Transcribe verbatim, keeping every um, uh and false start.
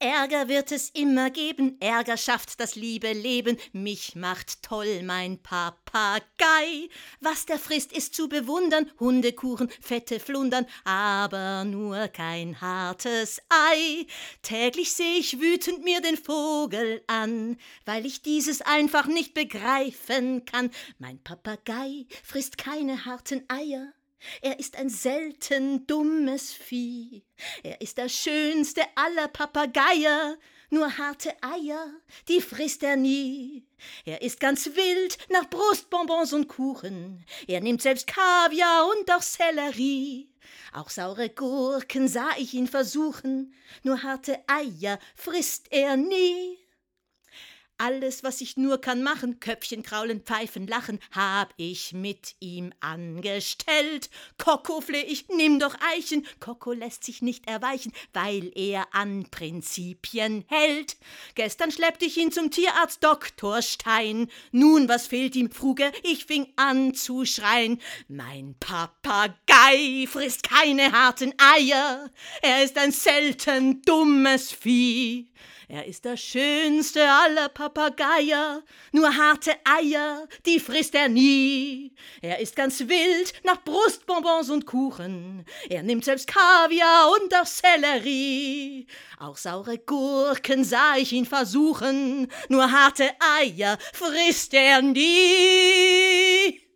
Ärger wird es immer geben, Ärger schafft das liebe Leben. Mich macht toll mein Papagei. Was der frisst, ist zu bewundern, Hundekuchen, fette Flundern, aber nur kein hartes Ei. Täglich seh ich wütend mir den Vogel an, weil ich dieses einfach nicht begreifen kann. Mein Papagei frisst keine harten Eier. Er ist ein selten dummes Vieh. Er ist der schönste aller Papageier. Nur harte Eier, die frisst er nie. Er ist ganz wild nach Brustbonbons und Kuchen. Er nimmt selbst Kaviar und auch Sellerie. Auch saure Gurken sah ich ihn versuchen. Nur harte Eier frisst er nie. Alles, was ich nur kann machen, Köpfchen kraulen, pfeifen, lachen, hab ich mit ihm angestellt. Koko fleh ich, nimm doch Eichen, Koko lässt sich nicht erweichen, weil er an Prinzipien hält. Gestern schleppte ich ihn zum Tierarzt Doktor Stein. Nun, was fehlt ihm, frug er, ich fing an zu schreien. Mein Papagei frisst keine harten Eier, er ist ein selten dummes Vieh. Er ist der schönste aller Papageier, nur harte Eier, die frisst er nie. Er ist ganz wild nach Brustbonbons und Kuchen, er nimmt selbst Kaviar und auch Sellerie. Auch saure Gurken sah ich ihn versuchen, nur harte Eier frisst er nie.